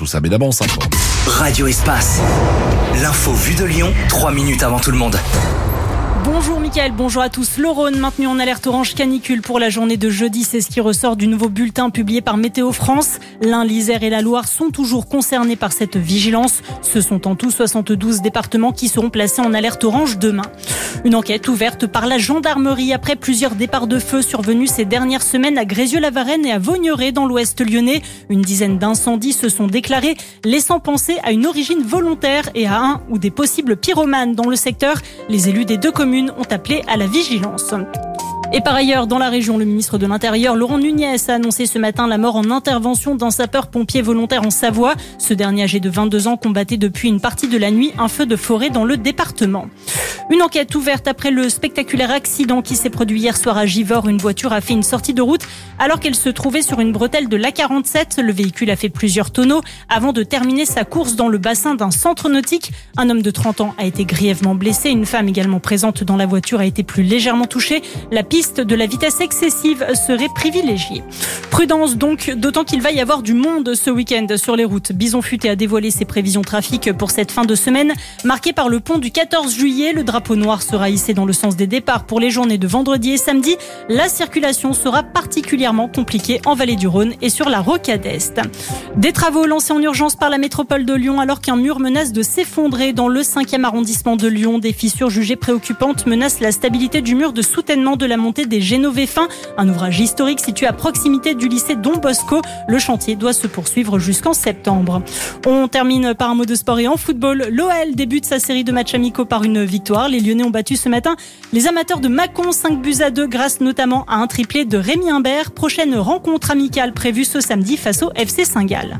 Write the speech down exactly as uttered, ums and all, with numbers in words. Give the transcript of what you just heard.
tout ça. Mais d'abord, on s'informe. Radio Espace. L'info vue de Lyon, trois minutes avant tout le monde. Bonjour Mickaël, bonjour à tous. Le Rhône maintenu en alerte orange canicule pour la journée de jeudi. C'est ce qui ressort du nouveau bulletin publié par Météo France. L'Ain, l'Isère et la Loire sont toujours concernés par cette vigilance. Ce sont en tout soixante-douze départements qui seront placés en alerte orange demain. Une enquête ouverte par la gendarmerie après plusieurs départs de feu survenus ces dernières semaines à Grézieux-la-Varenne et à Vaugneray dans l'ouest lyonnais. Une dizaine d'incendies se sont déclarés, laissant penser à une origine volontaire et à un ou des possibles pyromanes dans le secteur. Les élus des deux communes ont appelé à la vigilance. Et par ailleurs, dans la région, le ministre de l'Intérieur, Laurent Nunez, a annoncé ce matin la mort en intervention d'un sapeur-pompier volontaire en Savoie. Ce dernier, âgé de vingt-deux ans, combattait depuis une partie de la nuit un feu de forêt dans le département. Une enquête ouverte après le spectaculaire accident qui s'est produit hier soir à Givors. Une voiture a fait une sortie de route alors qu'elle se trouvait sur une bretelle de l'A quarante-sept. Le véhicule a fait plusieurs tonneaux avant de terminer sa course dans le bassin d'un centre nautique. Un homme de trente ans a été grièvement blessé. Une femme également présente dans la voiture a été plus légèrement touchée. La piste de la vitesse excessive serait privilégiée. Prudence donc, d'autant qu'il va y avoir du monde ce week-end sur les routes. Bison Futé a dévoilé ses prévisions trafic pour cette fin de semaine, marquée par le pont du quatorze juillet. Le drapeau noir sera hissé dans le sens des départs pour les journées de vendredi et samedi. La circulation sera particulièrement compliquée en vallée du Rhône et sur la rocade Est. Des travaux lancés en urgence par la métropole de Lyon alors qu'un mur menace de s'effondrer dans le cinquième arrondissement de Lyon. Des fissures jugées préoccupantes menacent la stabilité du mur de soutènement de la montée des Génovéfins, un ouvrage historique situé à proximité du lycée Don Bosco. Le chantier doit se poursuivre jusqu'en septembre. On termine par un mot de sport et en football. L'O L débute sa série de matchs amicaux par une victoire. Les Lyonnais ont battu ce matin les amateurs de Mâcon cinq buts à deux grâce notamment à un triplé de Rémi Imbert. Prochaine rencontre amicale prévue ce samedi face au F C Saint-Gall.